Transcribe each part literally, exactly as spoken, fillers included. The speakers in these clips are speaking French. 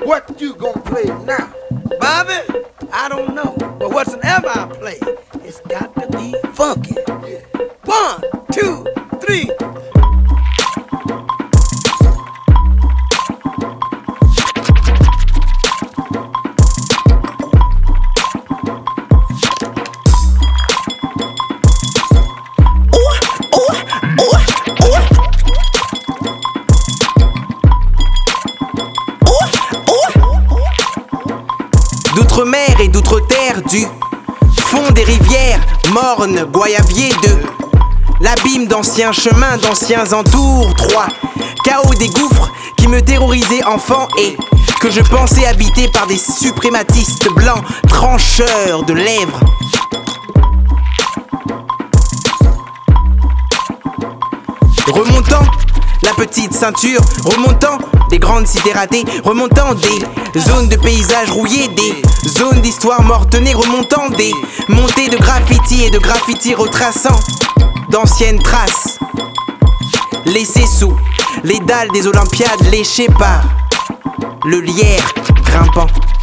What you gonna play now? Bobby, I don't know, but whatsoever I play, it's got to be funky. Yeah. One, two, three. D'outre-mer et d'outre-terre, du fond des rivières, mornes, goyaviers, de l'abîme d'anciens chemins, d'anciens entours, trois chaos des gouffres qui me terrorisaient enfant et que je pensais habiter par des suprématistes blancs, trancheurs de lèvres. Remontant la petite ceinture, remontant des grandes cités ratées, remontant des zones de paysages rouillés, des zones d'histoire mortenée, remontant des montées de graffiti et de graffiti retraçant d'anciennes traces laissées sous les dalles des Olympiades, léchées par le lierre grimpant.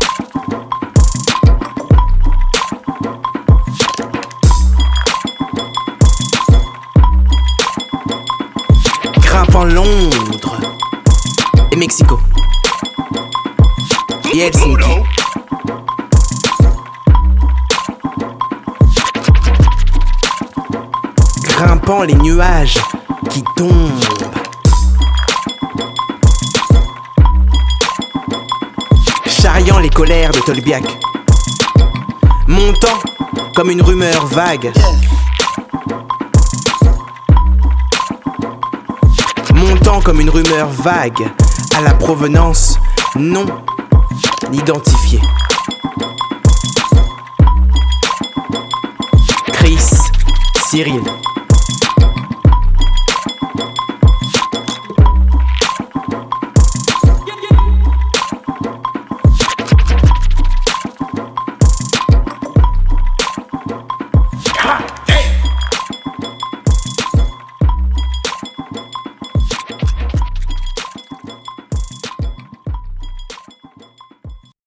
Grimpant Londres et Mexico et Helsinki. Grimpant les nuages qui tombent. Charriant les colères de Tolbiac. Montant comme une rumeur vague. Montant comme une rumeur vague à la provenance non identifiée. Chris Cyril.